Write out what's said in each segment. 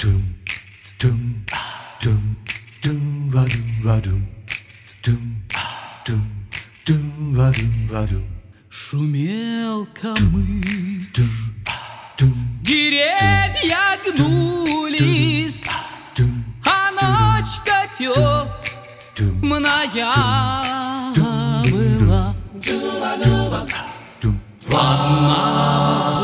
Шумел камыш, деревья гнулись, а ночка темная была. Одна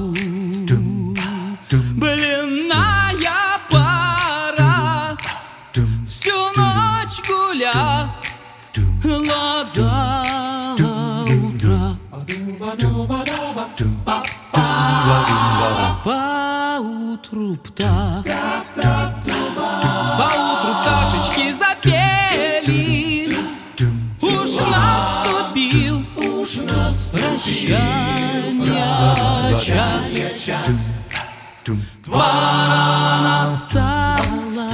возлюбленная пара всю ночь гуляла до утра. Поутру пташечки запели, уж наступил прощанья час. Пора настала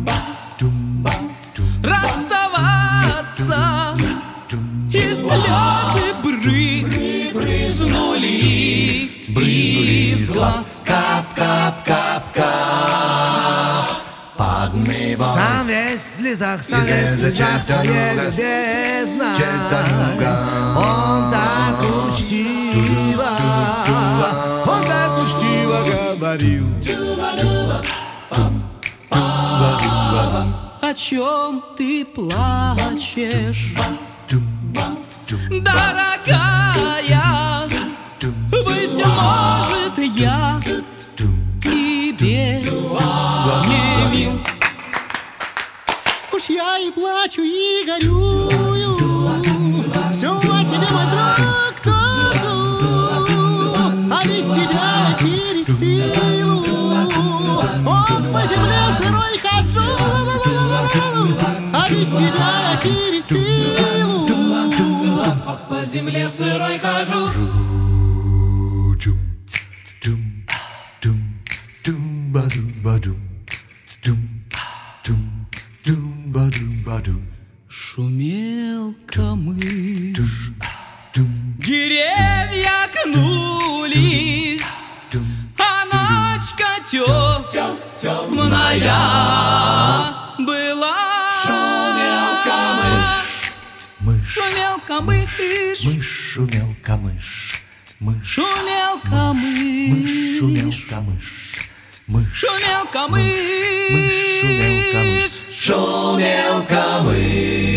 расставаться, и слезы брызнули из глаз. Сам весь в слезах, своей любезной. Он так учтиво говорил. О чем ты плачешь, дорогая? Быть может, я тебе не мил. Уж я и плачу, и горюю, все о тебе, мой друг, тоже. А без тебя я через силу, ох, по земле сырой хожу. А без тебя я через силу, ох, по земле сырой хожу. Шумел камыш, деревья гнулись, а ночка темная была. Шумел камыш, шумел камыш, шумел камыш, шумел камыш, шумел камыш, шумел камыш, шумел камыш.